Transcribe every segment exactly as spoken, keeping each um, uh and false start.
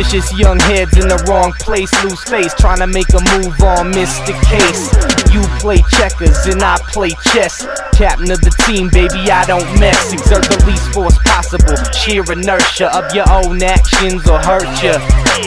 Vicious young heads in the wrong place, lose face, trying to make a move on Mister Case. You play checkers and I play chess. Captain of the team, baby, I don't mess. Exert the least force possible, sheer inertia of your own actions or hurt ya.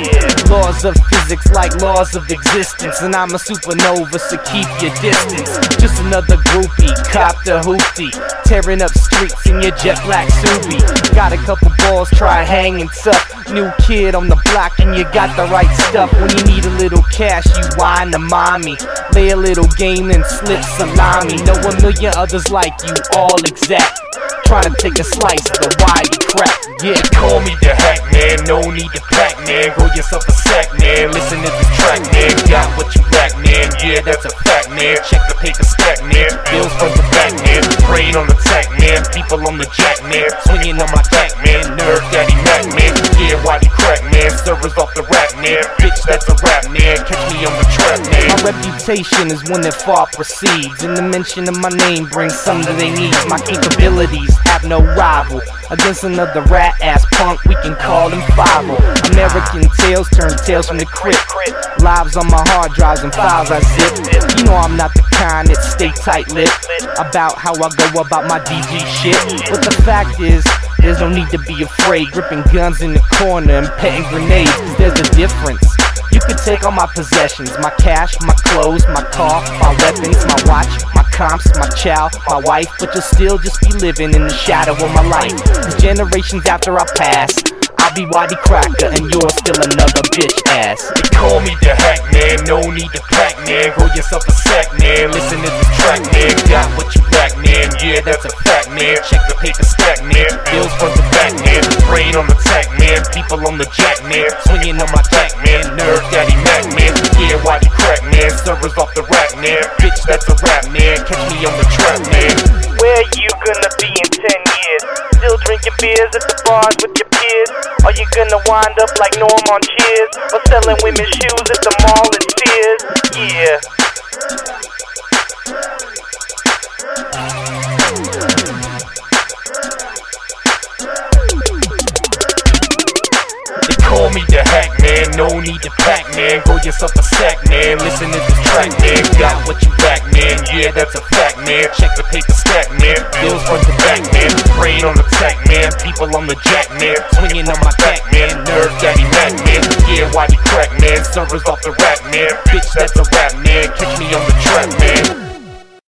Laws of physics like laws of existence, and I'm a supernova, so keep your distance. Just another groupie, cop the hoopty, tearing up streets in your jet black Subi. Got a couple balls, try hanging tough. New kid on the block and you got the right stuff. When you need a little cash, you whine to mommy. Lay a little game and slip salami. Know a million others like you, all exact. Trying to take a slice of the whitey crap. Yeah, call me the hack man, no need to pack man. Grow yourself a sack man, listen to this track man. Got what you lack man, yeah that's a fact man. Check the paper stack man, bills from the back man. Brain on the tack man, people on the jack man. Swinging on my tack man, nerd daddy Mac man. Yeah whitey crack man, servers off the rack man. Bitch that's a rap man, catch me on the trap man. My reputation is one that far proceeds, and the mention of my name brings some that they need. My capabilities have no rival against another rat ass punk, we can call him five oh. American tales turn tales from the crypt. Lives on my hard drives and files I zip. You know I'm not the kind that stay tight-lipped about how I go about my D G shit. But the fact is, there's no need to be afraid, gripping guns in the corner and petting grenades, cause there's a difference. You could take all my possessions, my cash, my clothes, my car, my weapons, my watch, my comps, my child, my wife, but you'll still just be living in the shadow of my life. Cause generations after I pass, I'll be Whitey Cracker and you're still another bitch ass. They call me the hack man, no need to pack man. Grow yourself a sack man, listen to this track man. Got what you lack man, yeah that's a fact man. Check the paper stack man, bills from the back man. Brain on the tack man, people on the jack man. Swinging on my tack man, nerd daddy Mac man. Yeah whitey crack man, servers off the rack man. Bitch that's a rap man, catch me on the trap man. Where you gonna be in ten years? Still drinking beers at the bars with your peers? Are you gonna wind up like Norm on Cheers? Or selling women's shoes at the mall at Sears? Yeah. They call me the hack man, no need to pack man. Grow yourself a sack man, listen to this track man. Got what you lack man, yeah that's a fact man. Check the paper stack man, bills from the back man. Brain on the tack man, people on the jack man. Swinging on my tack man, nerd daddy Mac man. Yeah whitey crack man, servers off the rack man. Bitch that's a rap man, catch me on the trap man.